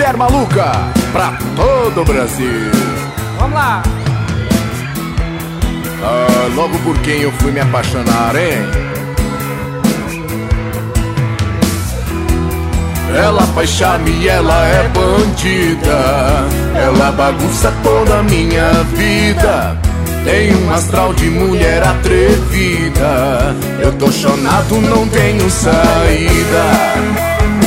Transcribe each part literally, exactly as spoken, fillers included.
Mulher Maluca pra todo o Brasil. Vamos lá. Ah, logo por quem eu fui me apaixonar, hein? Ela faz charme, ela é bandida, ela bagunça toda a minha vida. Tem um astral de mulher atrevida, eu tô chonado, não tenho saída.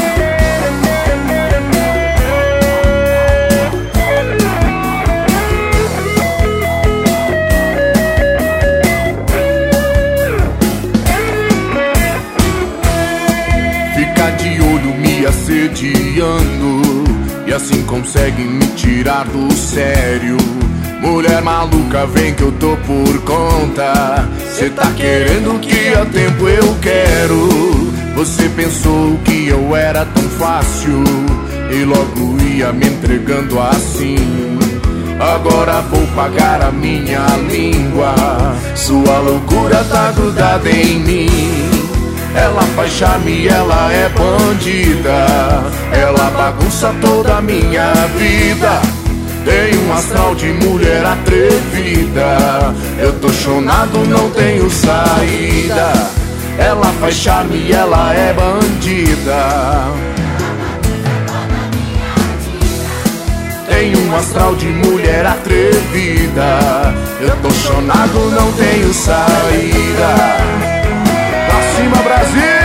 De olho me assediando, e assim consegue me tirar do sério. Mulher maluca, vem que eu tô por conta. Cê tá querendo que há tempo eu quero. Você pensou que eu era tão fácil e logo ia me entregando assim. Agora vou pagar a minha língua, sua loucura tá grudada em mim. Ela faz charme, ela é bandida, ela bagunça toda a minha vida. Tem um astral de mulher atrevida, eu tô chonado, não tenho saída. Ela faz charme, ela é bandida. Tem um astral de mulher atrevida, eu tô chonado, não tenho saída. Pra cima, Brasil!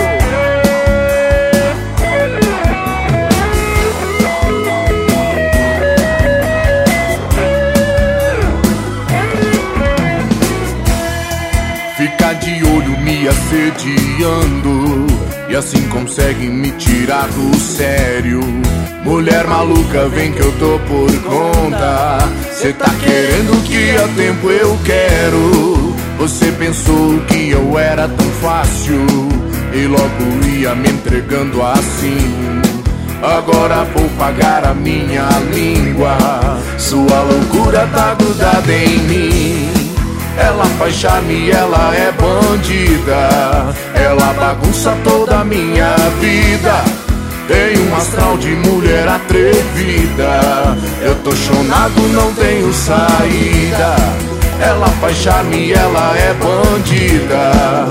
Fica de olho me assediando, e assim consegue me tirar do sério. Mulher maluca, vem que eu tô por conta. Cê tá querendo que há tempo eu quero. Você pensou que eu era tão fácil e logo ia me entregando assim. Agora vou pagar a minha língua, sua loucura tá grudada em mim. Ela faz charme, ela é bandida, ela bagunça toda a minha vida. Tem um astral de mulher atrevida, eu tô chonado, não tenho saída. Ela faz charme, ela é bandida.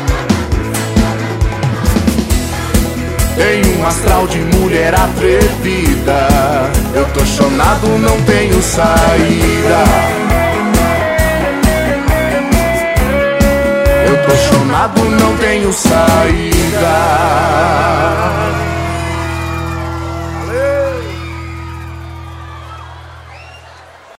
Tem um astral de mulher atrevida, eu tô chonado, não tenho saída. Eu tô chonado, não tenho saída.